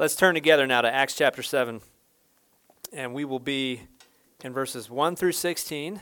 Let's turn together now to Acts chapter 7, and we will be in verses 1 through 16.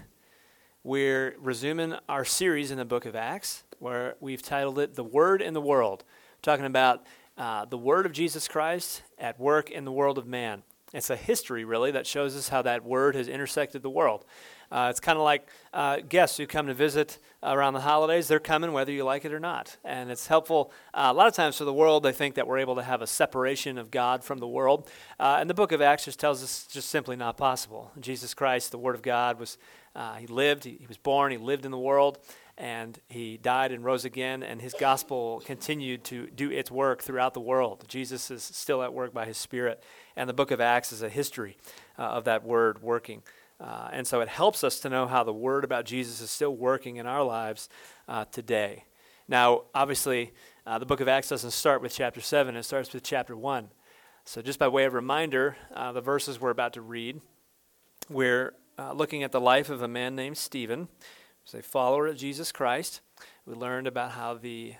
We're resuming our series in the book of Acts, where we've titled it The Word in the World, talking about the Word of Jesus Christ at work in the world of man. It's a history, really, that shows us how that Word has intersected the world. It's kind of like guests who come to visit around the holidays. They're coming whether you like it or not. And it's helpful. A lot of times for the world, they think that we're able to have a separation of God from the world. And the book of Acts just tells us it's just simply not possible. Jesus Christ, the Word of God, he lived, he was born, he lived in the world, and he died and rose again, and his gospel continued to do its work throughout the world. Jesus is still at work by his Spirit, and the book of Acts is a history of that Word working. And so it helps us to know how the word about Jesus is still working in our lives today. Now, obviously, the book of Acts doesn't start with chapter 7. It starts with chapter 1. So just by way of reminder, the verses we're about to read, we're looking at the life of a man named Stephen. He's a follower of Jesus Christ. We learned about how the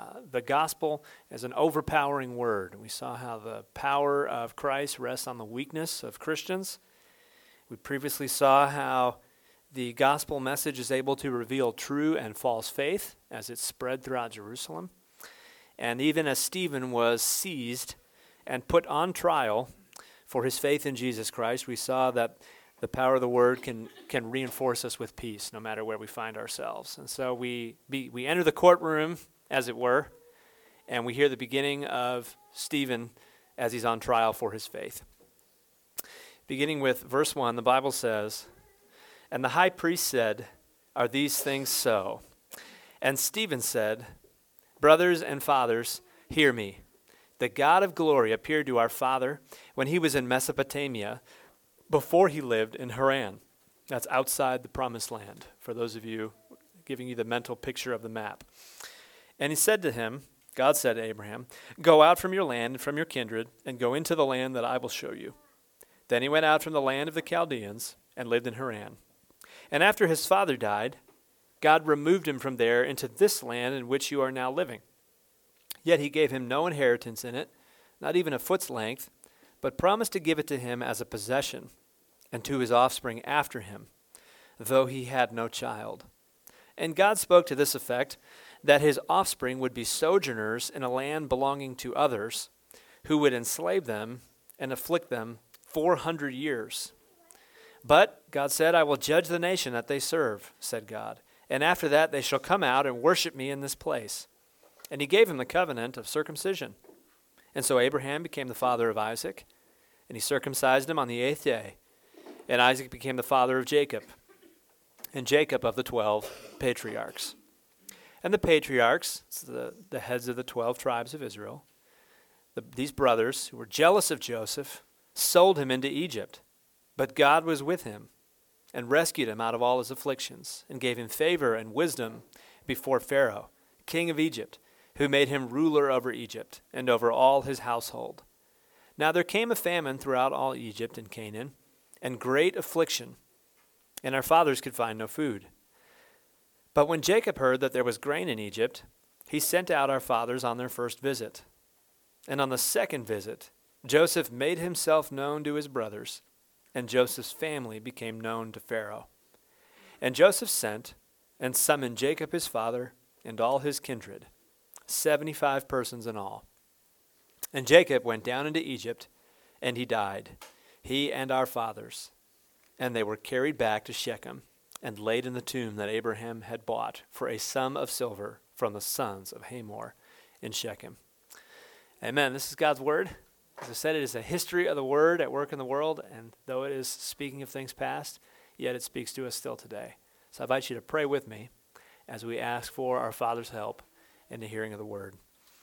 gospel is an overpowering word. We saw how the power of Christ rests on the weakness of Christians. We previously saw how the gospel message is able to reveal true and false faith as it spread throughout Jerusalem. And even as Stephen was seized and put on trial for his faith in Jesus Christ, we saw that the power of the word can reinforce us with peace no matter where we find ourselves. And so we enter the courtroom, as it were, and we hear the beginning of Stephen as he's on trial for his faith. Beginning with verse 1, the Bible says, "And the high priest said, 'Are these things so?' And Stephen said, 'Brothers and fathers, hear me. The God of glory appeared to our father when he was in Mesopotamia, before he lived in Haran.'" That's outside the promised land, for those of you giving you the mental picture of the map. "And he said to him," God said to Abraham, "Go out from your land and from your kindred, and go into the land that I will show you." Then he went out from the land of the Chaldeans and lived in Haran. And after his father died, God removed him from there into this land in which you are now living. Yet he gave him no inheritance in it, not even a foot's length, but promised to give it to him as a possession and to his offspring after him, though he had no child. And God spoke to this effect, that his offspring would be sojourners in a land belonging to others, who would enslave them and afflict them 400 years. "But," God said, "I will judge the nation that they serve," said God. "And after that they shall come out and worship me in this place." And he gave him the covenant of circumcision. And so Abraham became the father of Isaac, and he circumcised him on the 8th day. And Isaac became the father of Jacob, and Jacob of the 12 patriarchs. And the patriarchs, the heads of the 12 tribes of Israel, these brothers who were jealous of Joseph, sold him into Egypt. But God was with him and rescued him out of all his afflictions and gave him favor and wisdom before Pharaoh, king of Egypt, who made him ruler over Egypt and over all his household. Now there came a famine throughout all Egypt and Canaan, and great affliction, and our fathers could find no food. But when Jacob heard that there was grain in Egypt, he sent out our fathers on their first visit. And on the second visit, Joseph made himself known to his brothers, and Joseph's family became known to Pharaoh. And Joseph sent and summoned Jacob his father and all his kindred, 75 persons in all. And Jacob went down into Egypt, and he died, he and our fathers. And they were carried back to Shechem and laid in the tomb that Abraham had bought for a sum of silver from the sons of Hamor in Shechem. Amen. This is God's word. As I said, it is a history of the word at work in the world, and though it is speaking of things past, yet it speaks to us still today. So I invite you to pray with me as we ask for our Father's help in the hearing of the word.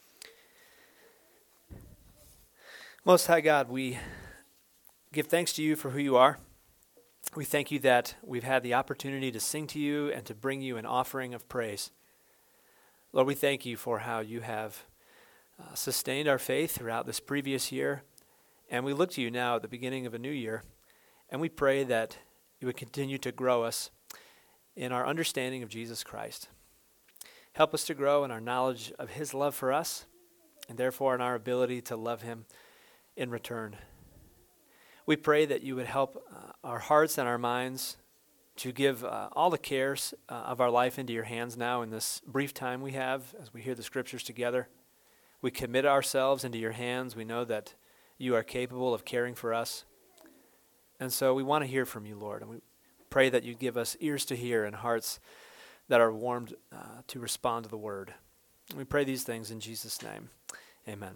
Most High God, we give thanks to you for who you are. We thank you that we've had the opportunity to sing to you and to bring you an offering of praise. Lord, we thank you for how you have sustained our faith throughout this previous year, and we look to you now at the beginning of a new year, and we pray that you would continue to grow us in our understanding of Jesus Christ. Help us to grow in our knowledge of his love for us, and therefore in our ability to love him in return. We pray that you would help our hearts and our minds to give all the cares of our life into your hands now in this brief time we have as we hear the scriptures together. We commit ourselves into your hands. We know that you are capable of caring for us. And so we want to hear from you, Lord. And we pray that you give us ears to hear and hearts that are warmed to respond to the word. We pray these things in Jesus' name. Amen.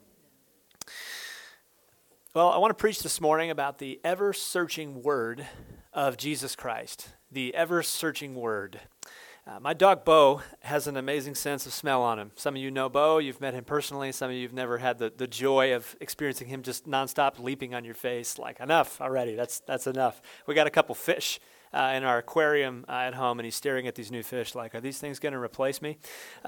Well, I want to preach this morning about the ever-searching word of Jesus Christ. The ever-searching word. My dog, Bo, has an amazing sense of smell on him. Some of you know Bo. You've met him personally. Some of you have never had the joy of experiencing him just nonstop leaping on your face. Like, enough already. That's enough. We got a couple fish in our aquarium at home, and he's staring at these new fish like, are these things going to replace me?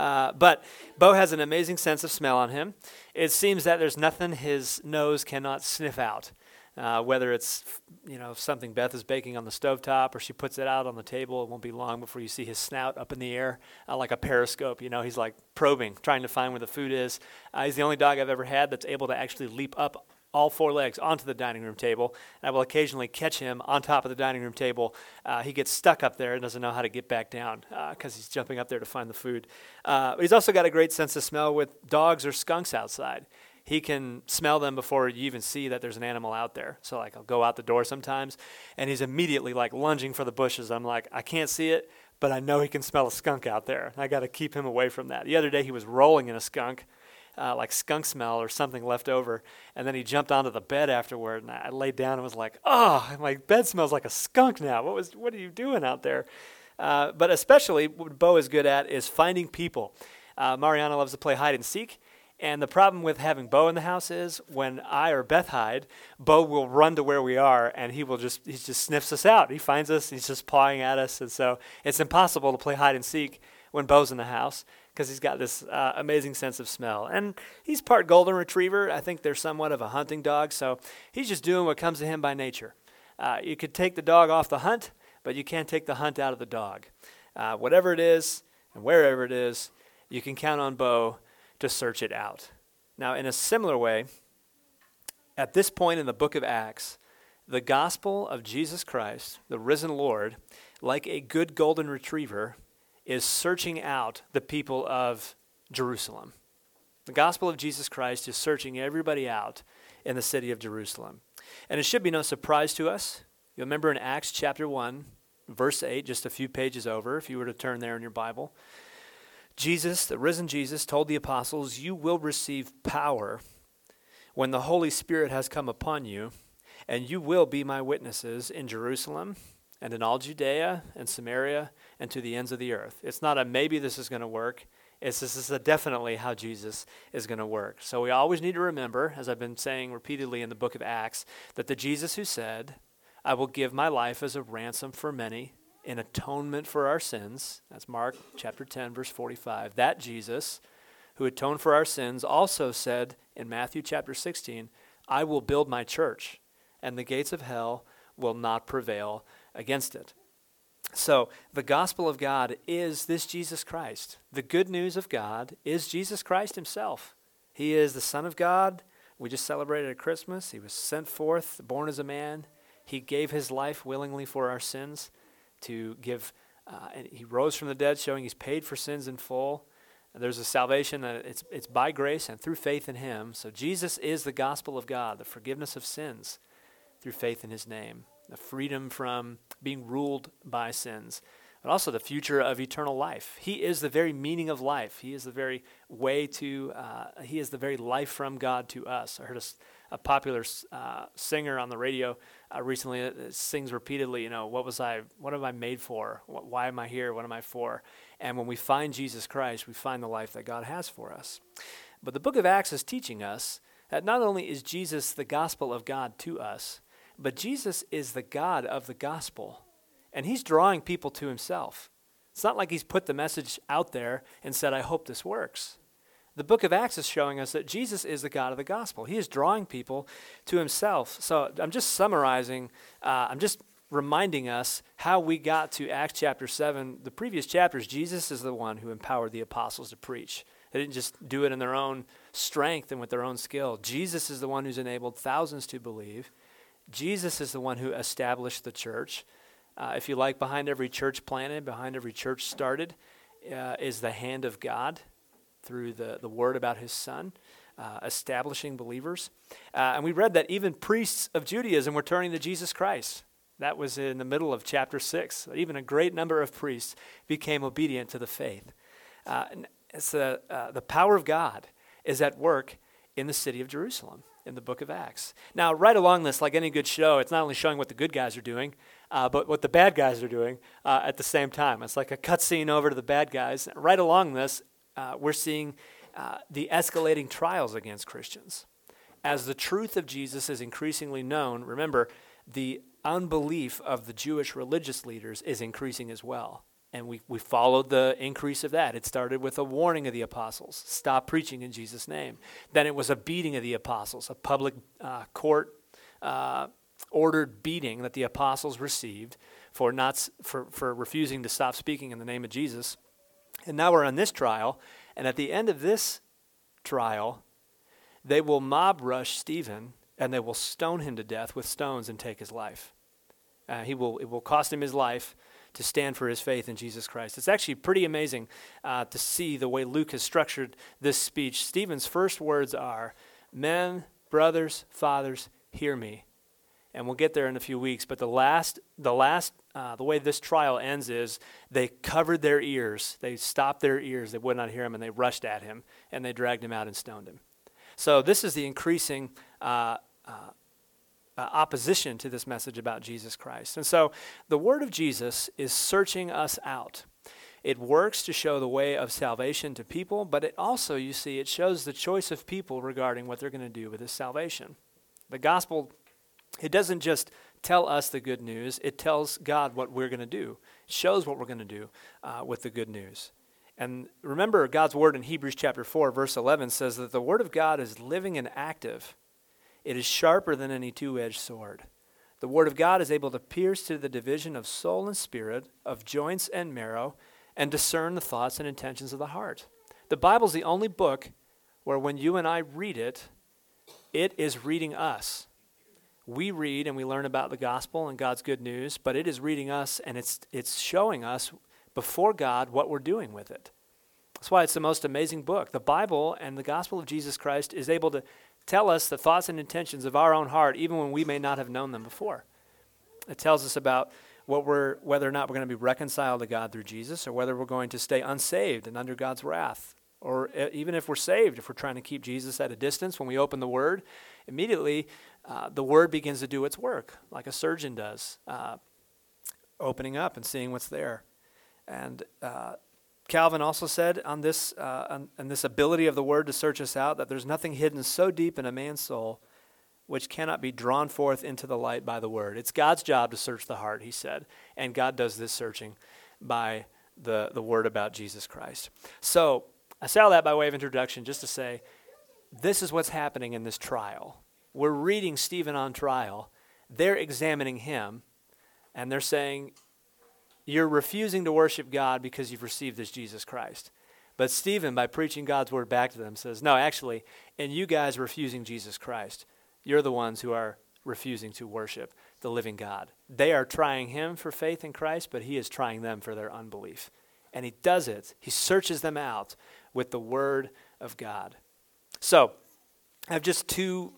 But Bo has an amazing sense of smell on him. It seems that there's nothing his nose cannot sniff out. Whether it's, something Beth is baking on the stovetop or she puts it out on the table, it won't be long before you see his snout up in the air like a periscope. He's like probing, trying to find where the food is. He's the only dog I've ever had that's able to actually leap up all four legs onto the dining room table. And I will occasionally catch him on top of the dining room table. He gets stuck up there and doesn't know how to get back down because he's jumping up there to find the food. But he's also got a great sense of smell with dogs or skunks outside. He can smell them before you even see that there's an animal out there. So I'll go out the door sometimes, and he's immediately lunging for the bushes. I'm like, I can't see it, but I know he can smell a skunk out there. I got to keep him away from that. The other day he was rolling in a skunk, like skunk smell or something left over, and then he jumped onto the bed afterward, and I laid down and was like, oh, my bed smells like a skunk now. What are you doing out there? But especially what Bo is good at is finding people. Mariana loves to play hide and seek. And the problem with having Bo in the house is when I or Beth hide, Bo will run to where we are, and he just sniffs us out. He finds us, he's just pawing at us, and so it's impossible to play hide and seek when Bo's in the house because he's got this amazing sense of smell. And he's part golden retriever. I think they're somewhat of a hunting dog, so he's just doing what comes to him by nature. You could take the dog off the hunt, but you can't take the hunt out of the dog. Whatever it is and wherever it is, you can count on Bo to search it out. Now, in a similar way, at this point in the book of Acts, the gospel of Jesus Christ, the risen Lord, like a good golden retriever, is searching out the people of Jerusalem. The gospel of Jesus Christ is searching everybody out in the city of Jerusalem. And it should be no surprise to us. You'll remember in Acts chapter 1, verse 8, just a few pages over, if you were to turn there in your Bible, Jesus, the risen Jesus, told the apostles, you will receive power when the Holy Spirit has come upon you, and you will be my witnesses in Jerusalem and in all Judea and Samaria and to the ends of the earth. It's not a maybe this is going to work. This is definitely how Jesus is going to work. So we always need to remember, as I've been saying repeatedly in the book of Acts, that the Jesus who said, I will give my life as a ransom for many, in atonement for our sins, that's Mark chapter 10, verse 45, that Jesus who atoned for our sins also said in Matthew chapter 16, I will build my church, and the gates of hell will not prevail against it. So the gospel of God is this Jesus Christ. The good news of God is Jesus Christ himself. He is the Son of God. We just celebrated at Christmas. He was sent forth, born as a man. He gave his life willingly for our sins. And he rose from the dead, showing he's paid for sins in full. And there's a salvation that it's by grace and through faith in him. So Jesus is the gospel of God, the forgiveness of sins through faith in his name, the freedom from being ruled by sins, but also the future of eternal life. He is the very meaning of life. He is the very way to, he is the very life from God to us. I heard a popular singer on the radio recently that sings repeatedly, what am I made for? Why am I here? What am I for? And when we find Jesus Christ, we find the life that God has for us. But the book of Acts is teaching us that not only is Jesus the gospel of God to us, but Jesus is the God of the gospel. And he's drawing people to himself. It's not like he's put the message out there and said, I hope this works. The book of Acts is showing us that Jesus is the God of the gospel. He is drawing people to himself. So I'm just summarizing, I'm just reminding us how we got to Acts chapter 7. The previous chapters, Jesus is the one who empowered the apostles to preach. They didn't just do it in their own strength and with their own skill. Jesus is the one who's enabled thousands to believe. Jesus is the one who established the church. If you like, behind every church planted, behind every church started, is the hand of God through the word about his son, establishing believers. And we read that even priests of Judaism were turning to Jesus Christ. That was in the middle of chapter 6. Even a great number of priests became obedient to the faith. It's the power of God is at work in the city of Jerusalem in the book of Acts. Now, right along this, like any good show, it's not only showing what the good guys are doing, but what the bad guys are doing at the same time. It's like a cutscene over to the bad guys. Right along this, we're seeing the escalating trials against Christians. As the truth of Jesus is increasingly known, remember, the unbelief of the Jewish religious leaders is increasing as well. And we followed the increase of that. It started with a warning of the apostles, stop preaching in Jesus' name. Then it was a beating of the apostles, a public court ordered beating that the apostles received for refusing to stop speaking in the name of Jesus. And now we're on this trial, and at the end of this trial, they will mob rush Stephen, and they will stone him to death with stones and take his life. It will cost him his life to stand for his faith in Jesus Christ. It's actually pretty amazing to see the way Luke has structured this speech. Stephen's first words are, "Men, brothers, fathers, hear me." And we'll get there in a few weeks. But the way this trial ends is they covered their ears. They stopped their ears. They would not hear him, and they rushed at him, and they dragged him out and stoned him. So this is the increasing opposition to this message about Jesus Christ. And so the word of Jesus is searching us out. It works to show the way of salvation to people, but it also, you see, it shows the choice of people regarding what they're going to do with this salvation. The gospel, it doesn't just tell us the good news, it tells God what we're going to do. It shows what we're going to do with the good news. And remember, God's word in Hebrews chapter 4, verse 11 says that the word of God is living and active. It is sharper than any two-edged sword. The word of God is able to pierce to the division of soul and spirit, of joints and marrow, and discern the thoughts and intentions of the heart. The Bible is the only book where when you and I read it, it is reading us. We read and we learn about the gospel and God's good news, but it is reading us, and it's showing us before God what we're doing with it. That's why it's the most amazing book. The Bible and the gospel of Jesus Christ is able to tell us the thoughts and intentions of our own heart, even when we may not have known them before. It tells us about whether or not we're going to be reconciled to God through Jesus, or whether we're going to stay unsaved and under God's wrath. Or even if we're saved, if we're trying to keep Jesus at a distance, when we open the Word, immediately the Word begins to do its work, like a surgeon does, opening up and seeing what's there. And Calvin also said on this ability of the Word to search us out, that there's nothing hidden so deep in a man's soul which cannot be drawn forth into the light by the Word. It's God's job to search the heart, he said, and God does this searching by the Word about Jesus Christ. So I say all that by way of introduction just to say this is what's happening in this trial. We're reading Stephen on trial. They're examining him, and they're saying, you're refusing to worship God because you've received this Jesus Christ. But Stephen, by preaching God's word back to them, says, no, actually, and you guys refusing Jesus Christ, you're the ones who are refusing to worship the living God. They are trying him for faith in Christ, but he is trying them for their unbelief. And he does it. He searches them out with the word of God. So I have just two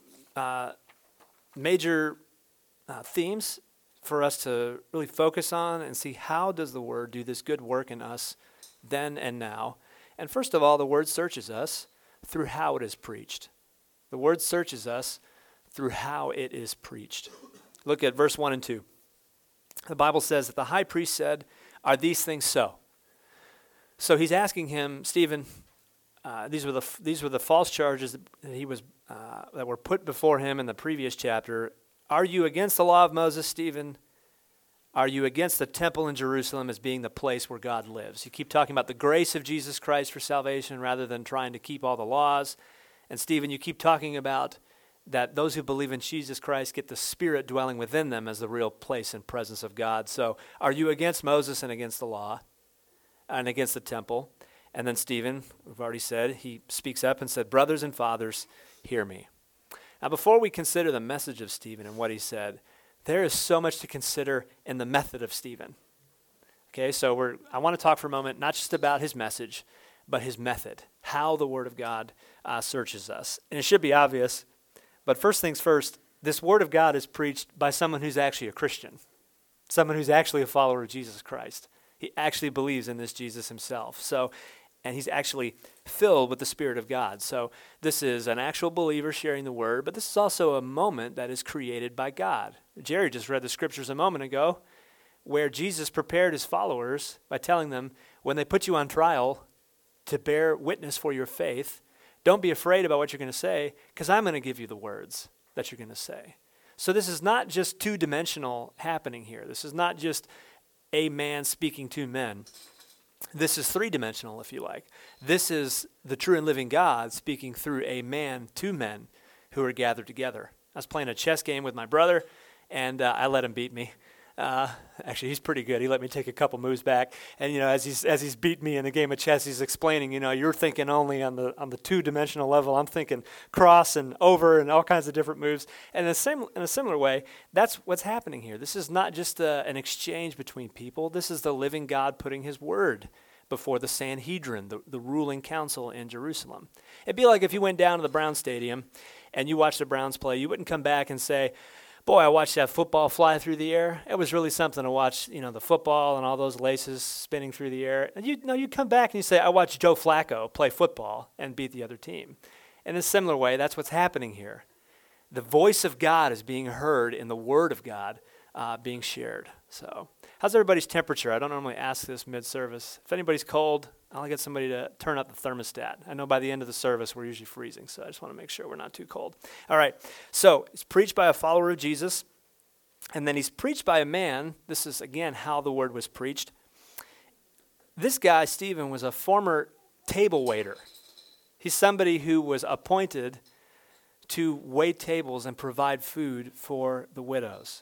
major themes for us to really focus on and see how does the word do this good work in us then and now. And first of all, the word searches us through how it is preached. The word searches us through how it is preached. Look at verse 1 and 2. The Bible says that the high priest said, are these things so? So he's asking him, Stephen, these were the false charges that were put before him in the previous chapter. Are you against the law of Moses, Stephen? Are you against the temple in Jerusalem as being the place where God lives? You keep talking about the grace of Jesus Christ for salvation rather than trying to keep all the laws. And Stephen, you keep talking about that those who believe in Jesus Christ get the Spirit dwelling within them as the real place and presence of God. So are you against Moses and against the law and against the temple? And then Stephen, we've already said, he speaks up and said, "Brothers and fathers, hear me." Now, before we consider the message of Stephen and what he said, there is so much to consider in the method of Stephen. Okay, so I want to talk for a moment, not just about his message, but his method, how the Word of God searches us. And it should be obvious, but first things first, this Word of God is preached by someone who's actually a Christian, someone who's actually a follower of Jesus Christ. He actually believes in this Jesus himself. And he's actually filled with the Spirit of God. So this is an actual believer sharing the Word, but this is also a moment that is created by God. Jerry just read the scriptures a moment ago where Jesus prepared his followers by telling them, when they put you on trial to bear witness for your faith, don't be afraid about what you're going to say, because I'm going to give you the words that you're going to say. So this is not just two-dimensional happening here. This is not just a man speaking to men. This is three-dimensional, if you like. This is the true and living God speaking through a man to men who are gathered together. I was playing a chess game with my brother, and I let him beat me. Actually, he's pretty good. He let me take a couple moves back, and as he's beat me in a game of chess, he's explaining, you're thinking only on the two-dimensional level. I'm thinking cross and over and all kinds of different moves. And in a similar way, that's what's happening here. This is not just an exchange between people. This is the living God putting his word before the Sanhedrin, the ruling council in Jerusalem. It'd be like if you went down to the Browns Stadium and you watched the Browns play. You wouldn't come back and say, "Boy, I watched that football fly through the air. It was really something to watch, the football and all those laces spinning through the air." And you come back and you say, "I watched Joe Flacco play football and beat the other team." In a similar way, that's what's happening here. The voice of God is being heard in the Word of God being shared. So, how's everybody's temperature? I don't normally ask this mid-service. If anybody's cold, I'll get somebody to turn up the thermostat. I know by the end of the service, we're usually freezing, so I just want to make sure we're not too cold. All right, so it's preached by a follower of Jesus, and then he's preached by a man. This is, again, how the word was preached. This guy, Stephen, was a former table waiter. He's somebody who was appointed to wait tables and provide food for the widows.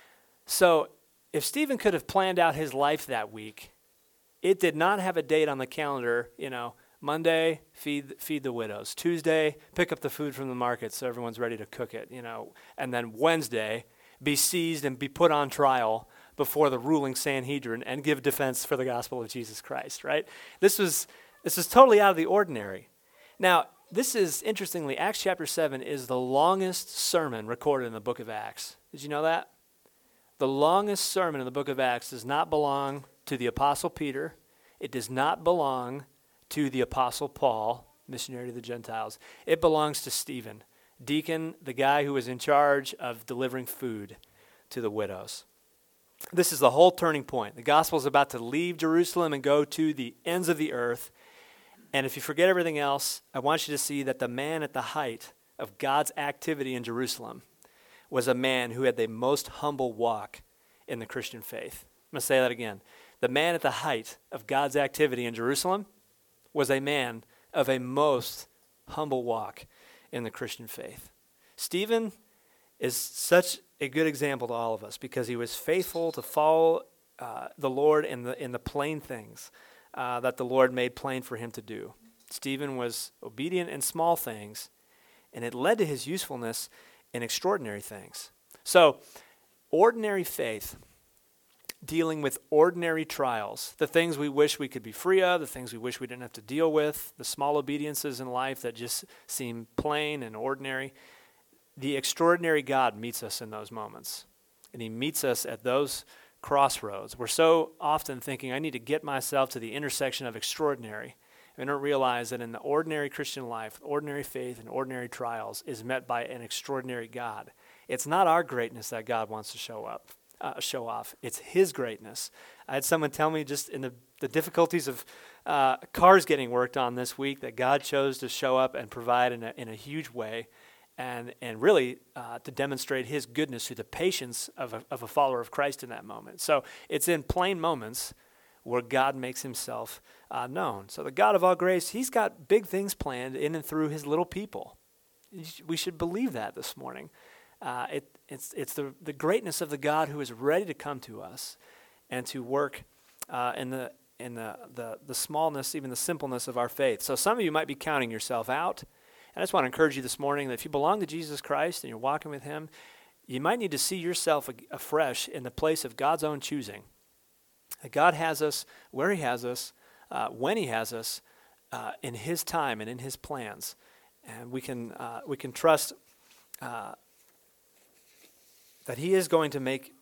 So if Stephen could have planned out his life that week, it did not have a date on the calendar, Monday, feed the widows. Tuesday, pick up the food from the market so everyone's ready to cook it, And then Wednesday, be seized and be put on trial before the ruling Sanhedrin and give defense for the gospel of Jesus Christ, right? This is totally out of the ordinary. Now, this is, interestingly, Acts chapter 7 is the longest sermon recorded in the book of Acts. Did you know that? The longest sermon in the book of Acts does not belong to the Apostle Peter. It does not belong to the Apostle Paul, missionary to the Gentiles. It belongs to Stephen, deacon, the guy who was in charge of delivering food to the widows. This is the whole turning point. The gospel is about to leave Jerusalem and go to the ends of the earth. And if you forget everything else, I want you to see that the man at the height of God's activity in Jerusalem was a man who had the most humble walk in the Christian faith. I'm going to say that again. The man at the height of God's activity in Jerusalem was a man of a most humble walk in the Christian faith. Stephen is such a good example to all of us because he was faithful to follow the Lord in the plain things that the Lord made plain for him to do. Stephen was obedient in small things, and it led to his usefulness in extraordinary things. So, ordinary faith, dealing with ordinary trials, the things we wish we could be free of, the things we wish we didn't have to deal with, the small obediences in life that just seem plain and ordinary. The extraordinary God meets us in those moments, and he meets us at those crossroads. We're so often thinking, I need to get myself to the intersection of extraordinary. We don't realize that in the ordinary Christian life, ordinary faith and ordinary trials is met by an extraordinary God. It's not our greatness that God wants to show off. It's his greatness. I had someone tell me just in the difficulties of cars getting worked on this week that God chose to show up and provide in a huge way and really to demonstrate his goodness through the patience of a follower of Christ in that moment. So it's in plain moments where God makes himself known. So the God of all grace, he's got big things planned in and through his little people. We should believe that this morning. It's the greatness of the God who is ready to come to us and to work in the in the smallness, even the simpleness of our faith. So some of you might be counting yourself out. And I just want to encourage you this morning that if you belong to Jesus Christ and you're walking with him, you might need to see yourself afresh in the place of God's own choosing. That God has us where he has us, when he has us, in his time and in his plans. And we can trust that he is going to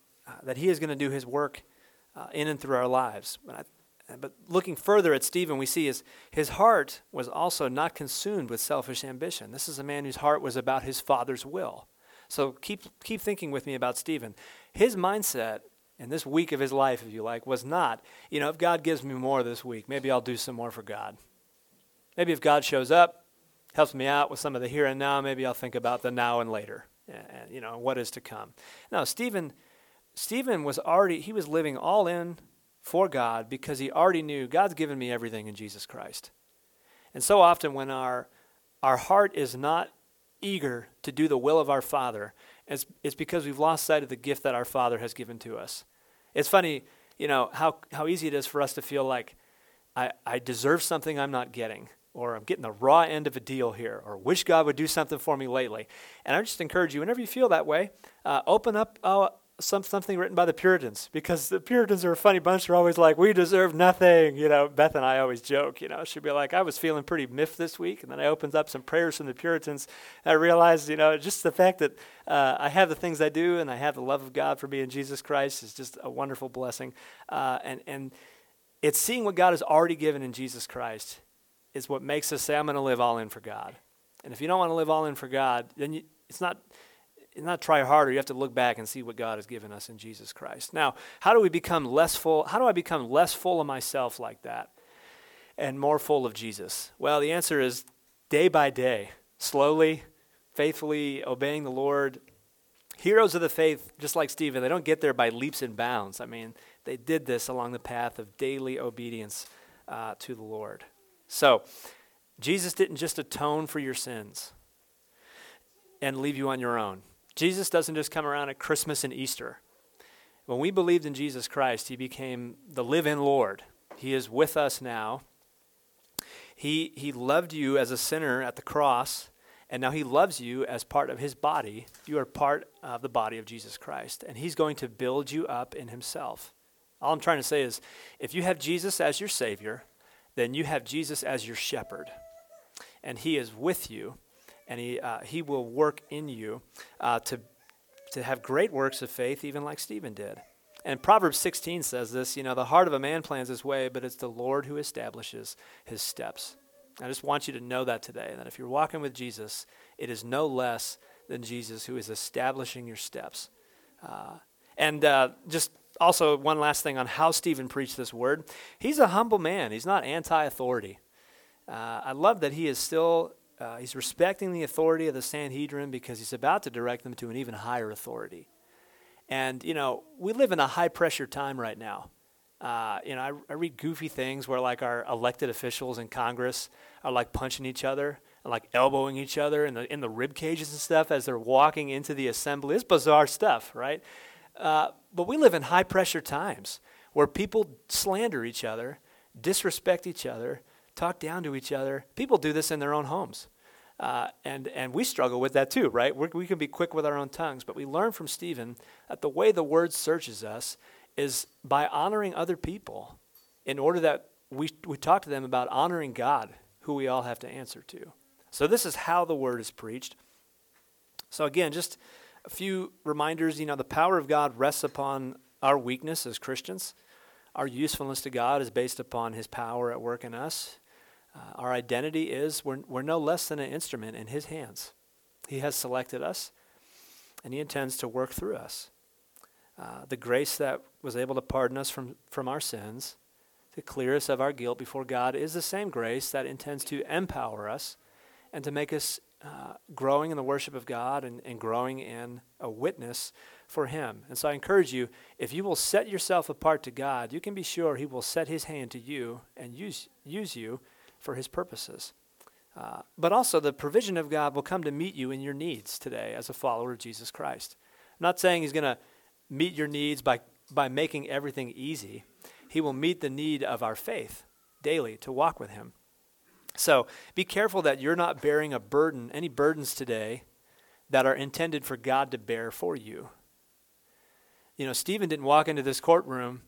do his work in and through our lives. But looking further at Stephen, we see his heart was also not consumed with selfish ambition. This is a man whose heart was about his Father's will. So keep thinking with me about Stephen. His mindset in this week of his life, if you like, was not, if God gives me more this week, maybe I'll do some more for God. Maybe if God shows up, helps me out with some of the here and now, maybe I'll think about the now and later, and what is to come. No, Stephen was living all in for God because he already knew God's given me everything in Jesus Christ. And so often when our heart is not eager to do the will of our Father, it's because we've lost sight of the gift that our Father has given to us. It's funny, how easy it is for us to feel like I deserve something I'm not getting, or I'm getting the raw end of a deal here, or wish God would do something for me lately. And I just encourage you, whenever you feel that way, open up something written by the Puritans, because the Puritans are a funny bunch. They're always like, we deserve nothing. Beth and I always joke, she'd be like, I was feeling pretty miffed this week, and then I opened up some prayers from the Puritans, and I realized, just the fact that I have the things I do, and I have the love of God for me in Jesus Christ is just a wonderful blessing. And it's seeing what God has already given in Jesus Christ is what makes us say, I'm going to live all in for God. And if you don't want to live all in for God, then it's not try harder. You have to look back and see what God has given us in Jesus Christ. Now, how do we become less full? How do I become less full of myself like that and more full of Jesus? Well, the answer is day by day, slowly, faithfully obeying the Lord. Heroes of the faith, just like Stephen, they don't get there by leaps and bounds. They did this along the path of daily obedience to the Lord. So, Jesus didn't just atone for your sins and leave you on your own. Jesus doesn't just come around at Christmas and Easter. When we believed in Jesus Christ, he became the live-in Lord. He is with us now. He loved you as a sinner at the cross, and now he loves you as part of his body. You are part of the body of Jesus Christ, and he's going to build you up in himself. All I'm trying to say is, if you have Jesus as your Savior, then you have Jesus as your shepherd, and he is with you. And he will work in you to have great works of faith, even like Stephen did. And Proverbs 16 says this, the heart of a man plans his way, but it's the Lord who establishes his steps. I just want you to know that today, that if you're walking with Jesus, it is no less than Jesus who is establishing your steps. Just also one last thing on how Stephen preached this word. He's a humble man. He's not anti-authority. I love that he is still... he's respecting the authority of the Sanhedrin because he's about to direct them to an even higher authority. And, we live in a high-pressure time right now. I read goofy things where, like, our elected officials in Congress are, like, punching each other and, like, elbowing each other in the rib cages and stuff as they're walking into the assembly. It's bizarre stuff, right? But we live in high-pressure times where people slander each other, disrespect each other, talk down to each other. People do this in their own homes. And we struggle with that too, right? We can be quick with our own tongues, but we learn from Stephen that the way the word searches us is by honoring other people in order that we talk to them about honoring God, who we all have to answer to. So this is how the word is preached. So again, just a few reminders, the power of God rests upon our weakness as Christians. Our usefulness to God is based upon his power at work in us. Our identity is we're no less than an instrument in his hands. He has selected us, and he intends to work through us. The grace that was able to pardon us from our sins, to clear us of our guilt before God, is the same grace that intends to empower us and to make us growing in the worship of God and growing in a witness for him. And so I encourage you, if you will set yourself apart to God, you can be sure he will set his hand to you and use you for his purposes. But also the provision of God will come to meet you in your needs today as a follower of Jesus Christ. I'm not saying he's going to meet your needs by making everything easy. he will meet the need of our faith daily to walk with him. So be careful that you're not bearing a burden, any burdens today that are intended for God to bear for you. You know, Stephen didn't walk into this courtroom.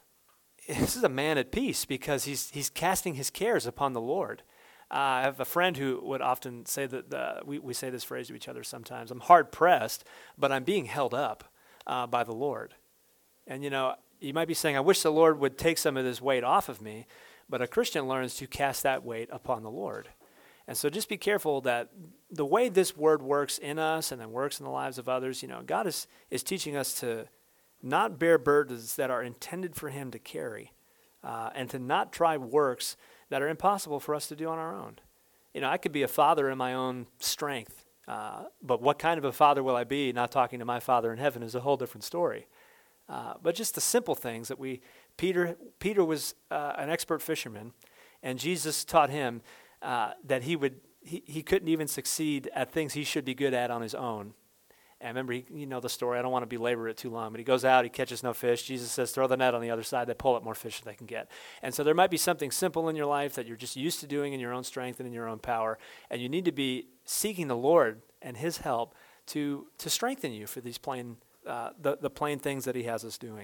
This is a man at peace because he's casting his cares upon the Lord. I have a friend who would often say that we say this phrase to each other sometimes. I'm hard pressed, but I'm being held up by the Lord. And you know, you might be saying, I wish the Lord would take some of this weight off of me, but a Christian learns to cast that weight upon the Lord. And so just be careful that the way this word works in us and then works in the lives of others, you know, God is teaching us to not bear burdens that are intended for him to carry, and to not try works that are impossible for us to do on our own. You know, I could be a father in my own strength, but what kind of a father will I be? Not talking to my Father in heaven is a whole different story. But just the simple things that Peter was an expert fisherman, and Jesus taught him that he couldn't even succeed at things he should be good at on his own. And remember, you know the story. I don't want to belabor it too long, but he goes out, he catches no fish. Jesus says, throw the net on the other side. They pull up more fish than they can get. And so there might be something simple in your life that you're just used to doing in your own strength and in your own power, and you need to be seeking the Lord and his help to strengthen you for these plain the plain things that he has us doing.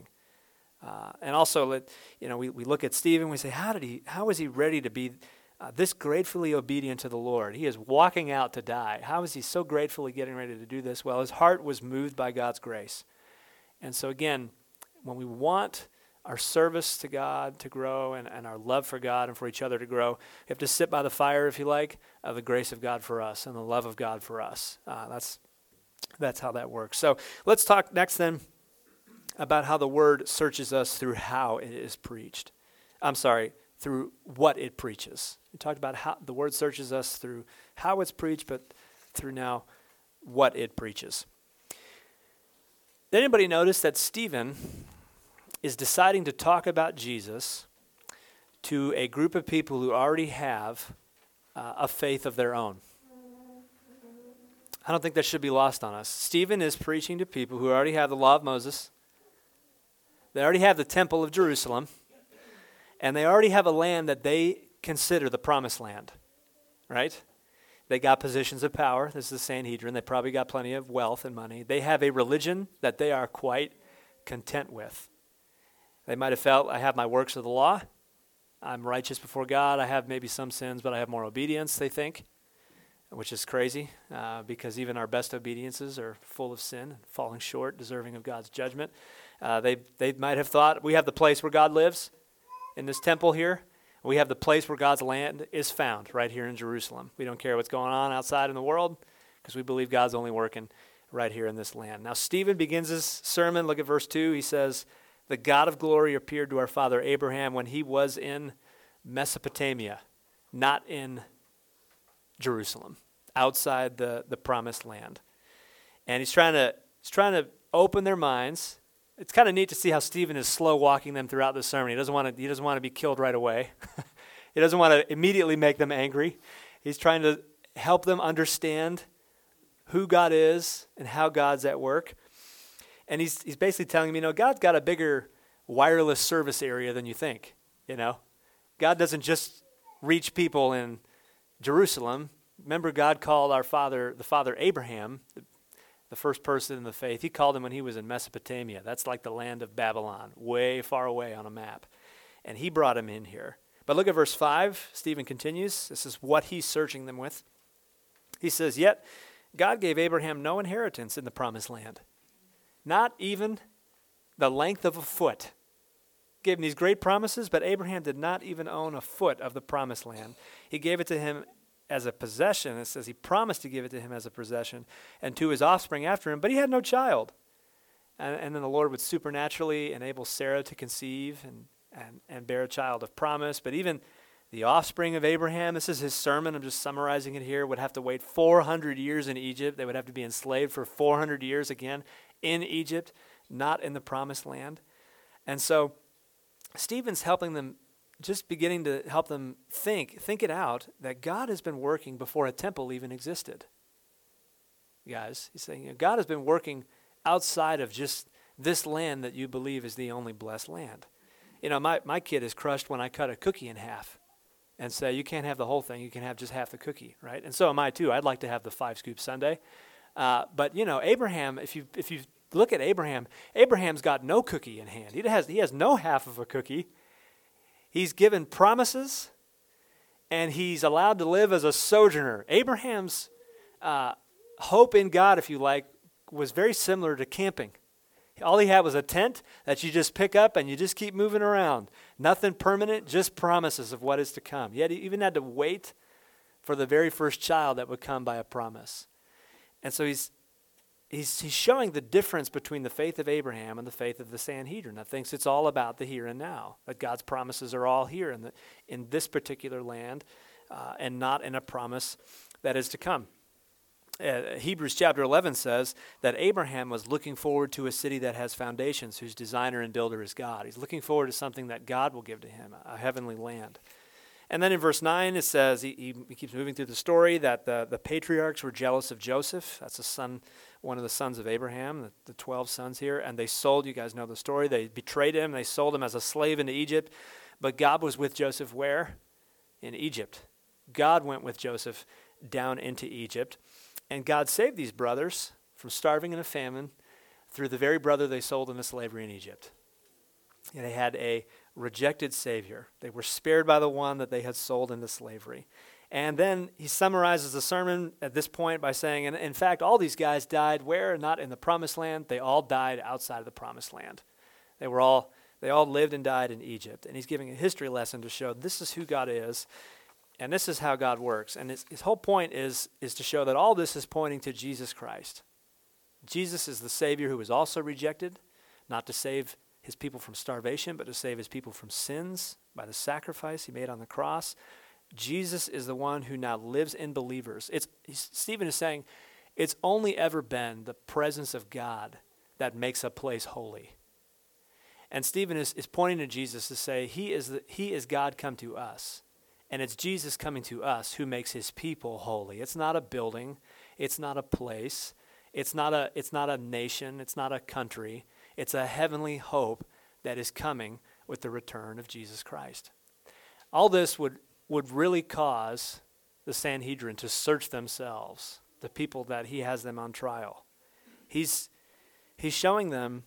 And also, we look at Stephen, we say, how was he ready to be this gratefully obedient to the Lord? He is walking out to die. How is he so gratefully getting ready to do this? Well, his heart was moved by God's grace. And so again, when we want our service to God to grow and our love for God and for each other to grow, we have to sit by the fire, if you like, of the grace of God for us and the love of God for us. That's how that works. So let's talk next then about how the word searches us through how it is preached. Through what it preaches. We talked about how the word searches us through how it's preached, but through now what it preaches. Did anybody notice that Stephen is deciding to talk about Jesus to a group of people who already have a faith of their own? I don't think that should be lost on us. Stephen is preaching to people who already have the law of Moses. They already have the temple of Jerusalem. And they already have a land that they consider the promised land, right? They got positions of power. This is the Sanhedrin. They probably got plenty of wealth and money. They have a religion that they are quite content with. They might have felt, I have my works of the law. I'm righteous before God. I have maybe some sins, but I have more obedience, they think, which is crazy because even our best obediences are full of sin, falling short, deserving of God's judgment. They might have thought, we have the place where God lives. In this temple here, we have the place where God's land is found, right here in Jerusalem. We don't care what's going on outside in the world because we believe God's only working right here in this land. Now, Stephen begins his sermon. Look at verse 2. He says, the God of glory appeared to our father Abraham when he was in Mesopotamia, not in Jerusalem, outside the promised land. And he's trying to open their minds. It's kind of neat to see how Stephen is slow walking them throughout the sermon. He doesn't want to be killed right away. He doesn't want to immediately make them angry. He's trying to help them understand who God is and how God's at work. And he's basically telling them, God's got a bigger wireless service area than you think. God doesn't just reach people in Jerusalem. Remember, God called the father Abraham, the first person in the faith. He called him when he was in Mesopotamia. That's like the land of Babylon, way far away on a map. And he brought him in here. But look at verse 5. Stephen continues. This is what he's searching them with. He says, yet God gave Abraham no inheritance in the promised land, not even the length of a foot. Gave him these great promises, but Abraham did not even own a foot of the promised land. He gave it to him as a possession. It says he promised to give it to him as a possession and to his offspring after him, but he had no child. And then the Lord would supernaturally enable Sarah to conceive and bear a child of promise. But even the offspring of Abraham, this is his sermon, I'm just summarizing it here, would have to wait 400 years in Egypt. They would have to be enslaved for 400 years again in Egypt, not in the promised land. And so Stephen's helping them, just beginning to help them think it out, that God has been working before a temple even existed. Guys, he's saying, God has been working outside of just this land that you believe is the only blessed land. My kid is crushed when I cut a cookie in half and say, you can't have the whole thing, you can have just half the cookie, right? And so am I too. I'd like to have the 5-scoop sundae. But Abraham, if you look at Abraham, Abraham's got no cookie in hand. He has no half of a cookie. He's given promises, and he's allowed to live as a sojourner. Abraham's hope in God, if you like, was very similar to camping. All he had was a tent that you just pick up and you just keep moving around. Nothing permanent, just promises of what is to come. He even had to wait for the very first child that would come by a promise. And so he's showing the difference between the faith of Abraham and the faith of the Sanhedrin that thinks it's all about the here and now, that God's promises are all here in this particular land and not in a promise that is to come. Hebrews chapter 11 says that Abraham was looking forward to a city that has foundations, whose designer and builder is God. He's looking forward to something that God will give to him, a heavenly land. And then in verse 9 it says, he keeps moving through the story, that the patriarchs were jealous of Joseph. That's one of the sons of Abraham, the 12 sons here. And they sold, you guys know the story, they betrayed him, they sold him as a slave into Egypt. But God was with Joseph where? In Egypt. God went with Joseph down into Egypt. And God saved these brothers from starving in a famine through the very brother they sold into slavery in Egypt. And they had a rejected Savior. They were spared by the one that they had sold into slavery. And then he summarizes the sermon at this point by saying, and in fact, all these guys died where? Not in the promised land. They all died outside of the promised land. They all lived and died in Egypt. And he's giving a history lesson to show this is who God is. And this is how God works. And his whole point is to show that all this is pointing to Jesus Christ. Jesus is the Savior who was also rejected, not to save his people from starvation, but to save his people from sins by the sacrifice he made on the cross. Jesus is the one who now lives in believers. Stephen is saying it's only ever been the presence of God that makes a place holy. And Stephen is pointing to Jesus to say he is God come to us. And it's Jesus coming to us who makes his people holy. It's not a building. It's not a place. It's not a nation. It's not a country. It's a heavenly hope that is coming with the return of Jesus Christ. All this would really cause the Sanhedrin to search themselves, the people that he has them on trial. He's showing them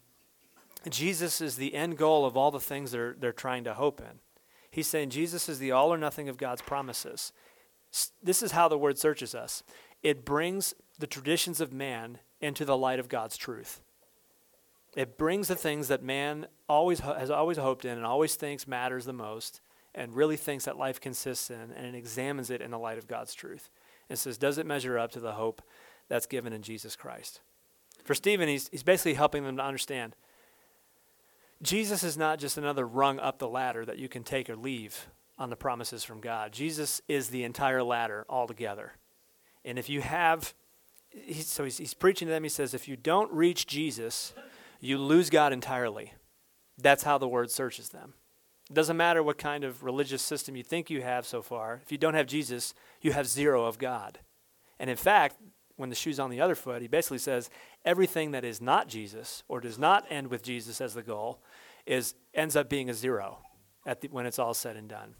Jesus is the end goal of all the things they're trying to hope in. He's saying Jesus is the all or nothing of God's promises. This is how the word searches us. It brings the traditions of man into the light of God's truth. It brings the things that man has always hoped in and always thinks matters the most and really thinks that life consists in, and it examines it in the light of God's truth. And says, does it measure up to the hope that's given in Jesus Christ? For Stephen, he's basically helping them to understand Jesus is not just another rung up the ladder that you can take or leave on the promises from God. Jesus is the entire ladder altogether. And if you have, he's preaching to them, he says, if you don't reach Jesus, you lose God entirely. That's how the word searches them. It doesn't matter what kind of religious system you think you have so far. If you don't have Jesus, you have zero of God. And in fact, when the shoe's on the other foot, he basically says everything that is not Jesus or does not end with Jesus as the goal ends up being a zero when it's all said and done.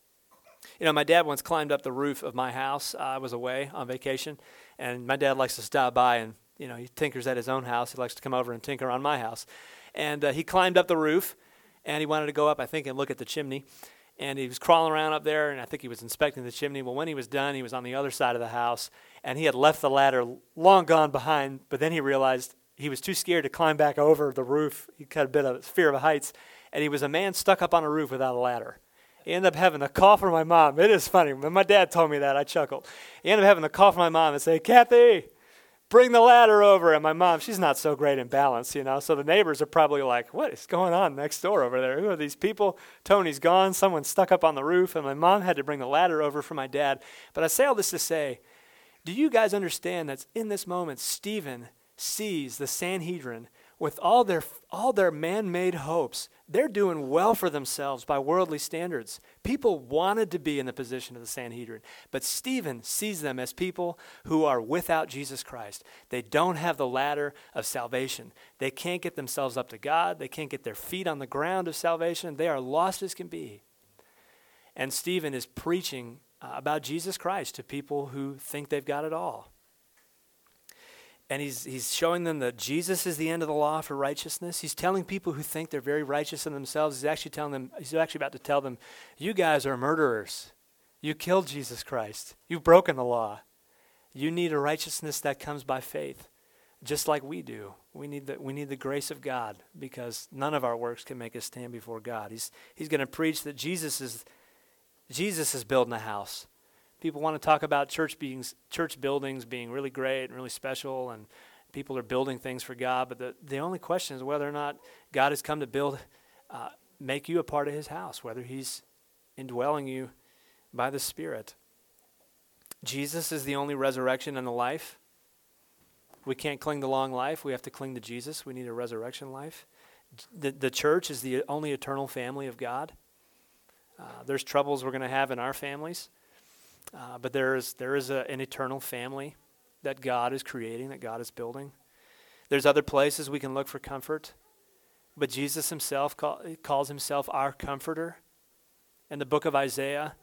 My dad once climbed up the roof of my house. I was away on vacation, and my dad likes to stop by and, he tinkers at his own house. He likes to come over and tinker on my house. And he climbed up the roof, and he wanted to go up, I think, and look at the chimney. And he was crawling around up there, and I think he was inspecting the chimney. Well, when he was done, he was on the other side of the house, and he had left the ladder long gone behind, but then he realized he was too scared to climb back over the roof. He had a bit of fear of heights, and he was a man stuck up on a roof without a ladder. He ended up having to call for my mom. It is funny. When my dad told me that, I chuckled. He ended up having to call for my mom and say, Kathy, bring the ladder over. And my mom, she's not so great in balance, so the neighbors are probably like, what is going on next door over there? Who are these people? Tony's gone. Someone's stuck up on the roof, and my mom had to bring the ladder over for my dad. But I say all this to say, do you guys understand that in this moment, Stephen sees the Sanhedrin with all their man-made hopes, they're doing well for themselves by worldly standards. People wanted to be in the position of the Sanhedrin, but Stephen sees them as people who are without Jesus Christ. They don't have the ladder of salvation. They can't get themselves up to God. They can't get their feet on the ground of salvation. They are lost as can be. And Stephen is preaching about Jesus Christ to people who think they've got it all. And he's showing them that Jesus is the end of the law for righteousness. He's telling people who think they're very righteous in themselves, he's actually about to tell them, you guys are murderers. You killed Jesus Christ. You've broken the law. You need a righteousness that comes by faith, just like we do. We need the grace of God, because none of our works can make us stand before God. He's going to preach that Jesus is building a house. People want to talk about church buildings being really great and really special, and people are building things for God, but the only question is whether or not God has come to make you a part of his house, whether he's indwelling you by the Spirit. Jesus is the only resurrection and the life. We can't cling to long life. We have to cling to Jesus. We need a resurrection life. The church is the only eternal family of God. There's troubles we're going to have in our families. But there is an eternal family that God is creating, that God is building. There's other places we can look for comfort, but Jesus himself calls himself our comforter. In the book of in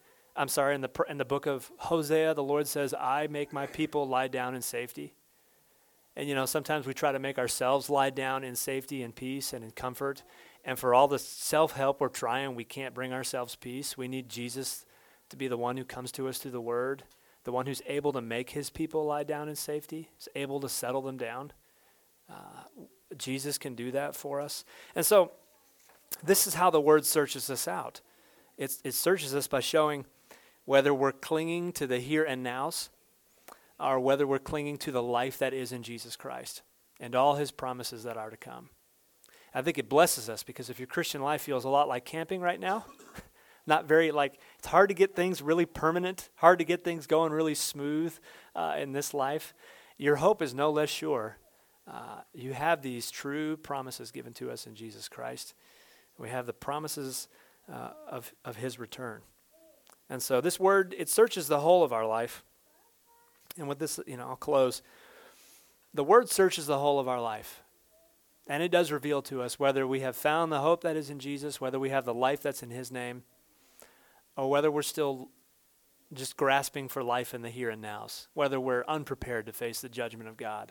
the book of Hosea, the Lord says, I make my people lie down in safety. And sometimes we try to make ourselves lie down in safety and peace and in comfort. And for all the self-help we're trying, we can't bring ourselves peace. We need Jesus to be the one who comes to us through the word, the one who's able to make his people lie down in safety, is able to settle them down. Jesus can do that for us. And so this is how the word searches us out. It searches us by showing whether we're clinging to the here and nows or whether we're clinging to the life that is in Jesus Christ and all his promises that are to come. I think it blesses us, because if your Christian life feels a lot like camping right now, not very, it's hard to get things really permanent, hard to get things going really smooth in this life, your hope is no less sure. You have these true promises given to us in Jesus Christ. We have the promises of his return. And so this word, it searches the whole of our life. And with this, I'll close. The word searches the whole of our life. And it does reveal to us whether we have found the hope that is in Jesus, whether we have the life that's in his name, or whether we're still just grasping for life in the here and nows, whether we're unprepared to face the judgment of God.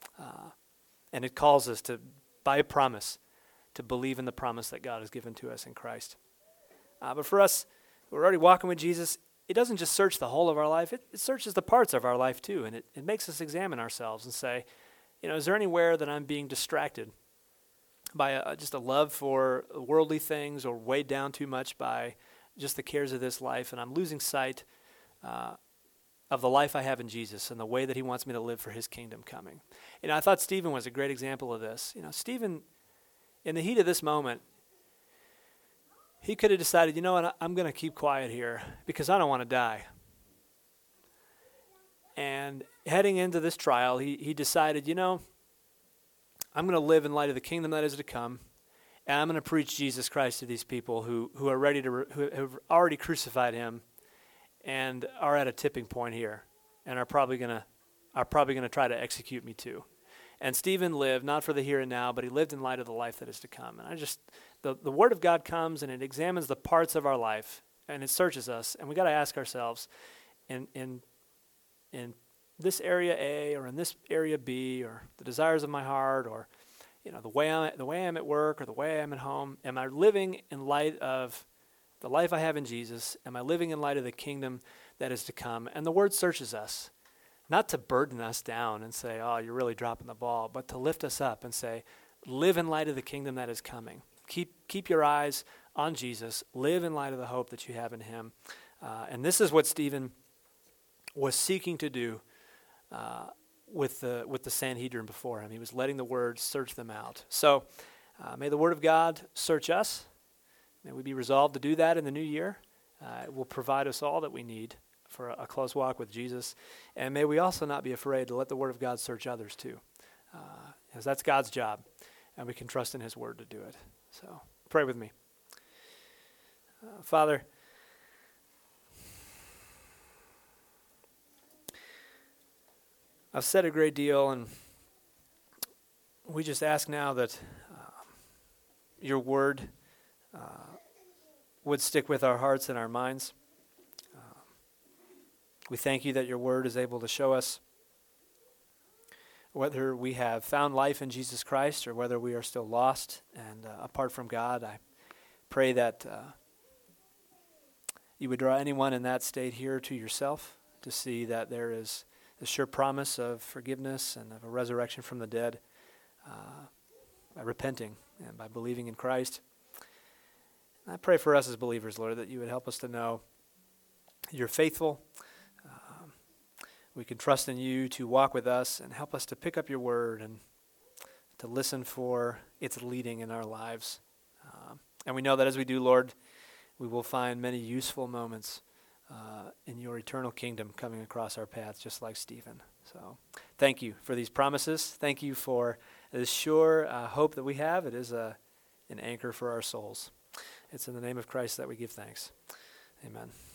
And it calls us to, by a promise, to believe in the promise that God has given to us in Christ. But for us, we're already walking with Jesus. It doesn't just search the whole of our life. It searches the parts of our life too, and it makes us examine ourselves and say, is there anywhere that I'm being distracted by just a love for worldly things, or weighed down too much by just the cares of this life, and I'm losing sight of the life I have in Jesus and the way that he wants me to live for his kingdom coming. I thought Stephen was a great example of this. Stephen, in the heat of this moment, he could have decided, I'm going to keep quiet here because I don't want to die. And heading into this trial, he decided, I'm going to live in light of the kingdom that is to come, and I'm going to preach Jesus Christ to these people who are ready who have already crucified him and are at a tipping point here and are probably going to try to execute me too. And Stephen lived not for the here and now, but he lived in light of the life that is to come. And the word of God comes and it examines the parts of our life and it searches us, and we got to ask ourselves, in this area A or in this area B, or the desires of my heart, or the way I'm at work, or the way I'm at home, am I living in light of the life I have in Jesus? Am I living in light of the kingdom that is to come? And the word searches us, not to burden us down and say, oh, you're really dropping the ball, but to lift us up and say, live in light of the kingdom that is coming. Keep your eyes on Jesus. Live in light of the hope that you have in him. And this is what Stephen was seeking to do with the Sanhedrin before him. He was letting the word search them out. So may the word of God search us. May we be resolved to do that in the new year. It will provide us all that we need for a close walk with Jesus. And may we also not be afraid to let the word of God search others too, because that's God's job. and we can trust in his word to do it. So pray with me. Father, I've said a great deal, and we just ask now that your word would stick with our hearts and our minds. We thank you that your word is able to show us whether we have found life in Jesus Christ or whether we are still lost and apart from God. I pray that you would draw anyone in that state here to yourself, to see that there is the sure promise of forgiveness and of a resurrection from the dead by repenting and by believing in Christ. And I pray for us as believers, Lord, that you would help us to know you're faithful. We can trust in you to walk with us and help us to pick up your word and to listen for its leading in our lives. And we know that as we do, Lord, we will find many useful moments in your eternal kingdom coming across our paths, just like Stephen. So thank you for these promises. Thank you for this sure hope that we have. It is an anchor for our souls. It's in the name of Christ that we give thanks. Amen.